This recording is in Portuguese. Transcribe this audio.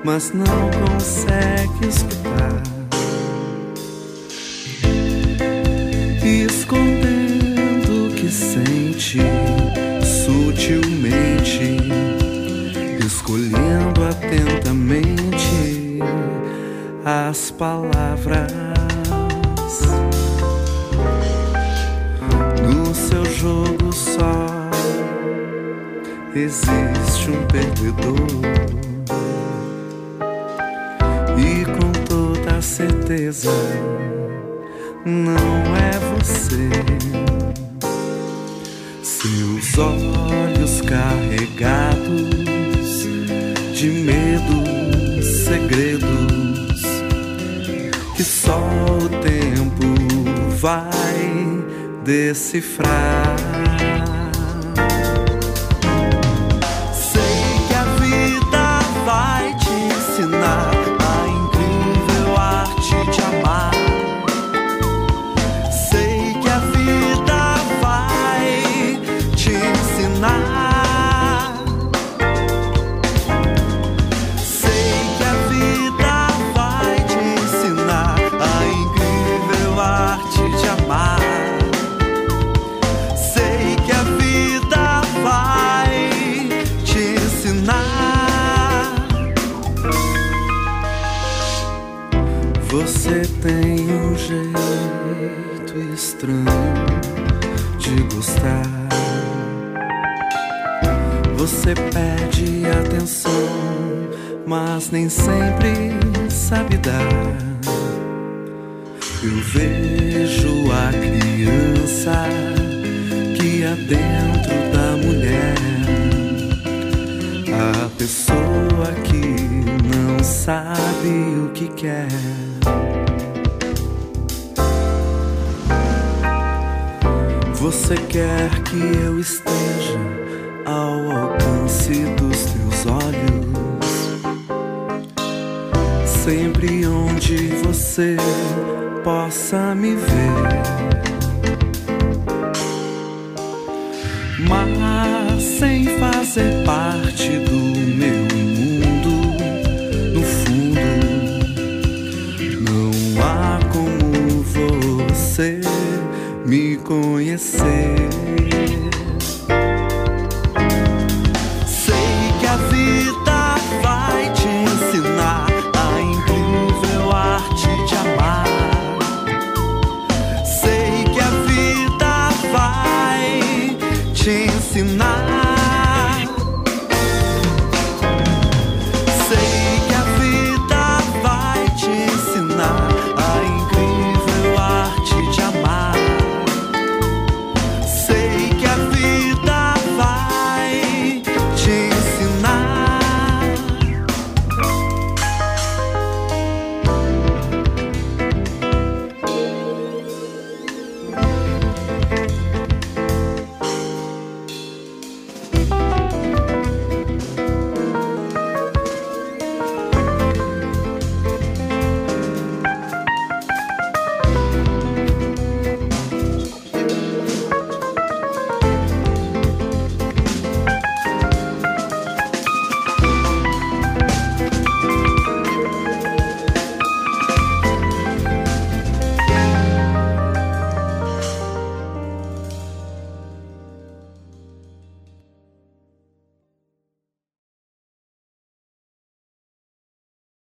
mas não consegue escutar. Escondendo o que sente sutilmente, escolhendo atentamente as palavras. No seu jogo só existe um perdedor, e com toda certeza não é você. Seus olhos carregados de medo, segredos que só o tempo vai decifrar. Sei que a vida vai te ensinar a incrível arte de amar. Sei que a vida vai te ensinar. Sei que a vida vai te ensinar a incrível arte de amar. Sei que a vida vai te ensinar. Você tem um jeito estranho de gostar. Você pede atenção, mas nem sempre sabe dar. Eu vejo a criança que há dentro da mulher, a pessoa que não sabe o que quer. Você quer que eu esteja ao alcance dos teus olhos, sempre onde você possa me ver, mas sem fazer parte